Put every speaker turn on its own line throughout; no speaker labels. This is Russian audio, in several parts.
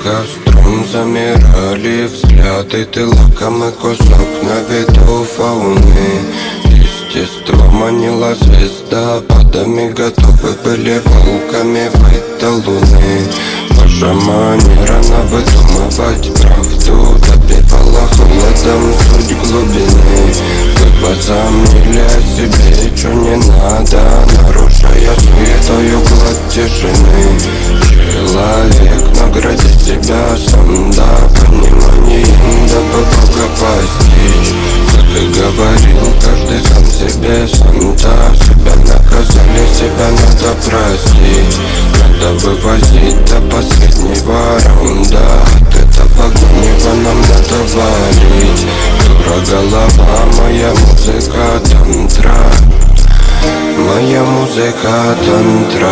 костром замирали взгляды. Ты лакомый кусок на виду фауны. Естество манила звездопадами. Готовы были волками выйти до луны. Ваша манера на выдумывать правду добивала холодом суть глубины. Вы возомнили о себе, чё не надо, нарушая суетою гладь тишины. Человек наградит себя сам, да, пониманием, дабы Бога постичь. Как ты говорил, каждый сам себе, сам-то себя наказали, себя надо простить. Надо вывозить до последнего раунда. От этого гнева нам надо валить. Дура голова, моя музыка тантра. Моя музыка тантра.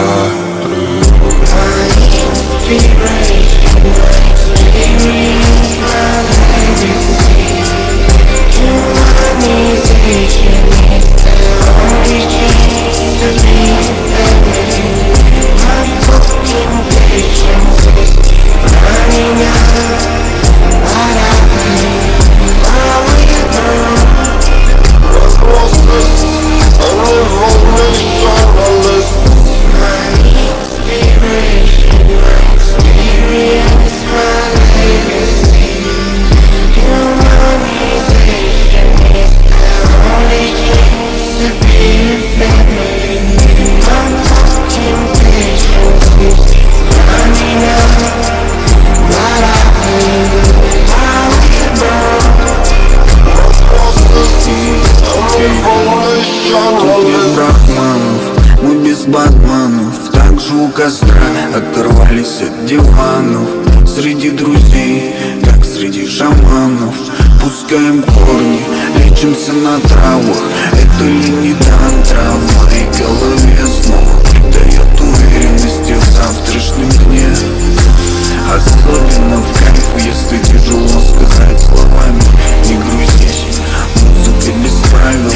Тут нет брахманов, мы без батманов. Так же у костра оторвались от диванов. Среди друзей, как среди шаманов. Пускаем корни, лечимся на травах. Это ли не тантра в моей голове снова придает уверенности в завтрашнем дне. Особенно в кайф, если тяжело сказать словами. Не грузись, музыка без правил.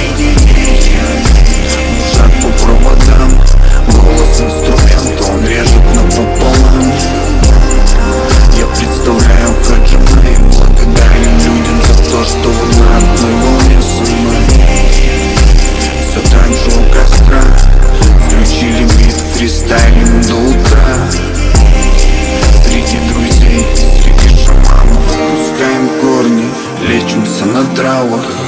Шаг по проводам, голос инструмент, он режет напополам. Я представляю, как же мы благодарим людям за то, что вы на одной волне со мной. Все так же у костра, включили бит, фристайлим до утра. Среди друзей, среди шаманов, пускаем корни, лечимся на травах.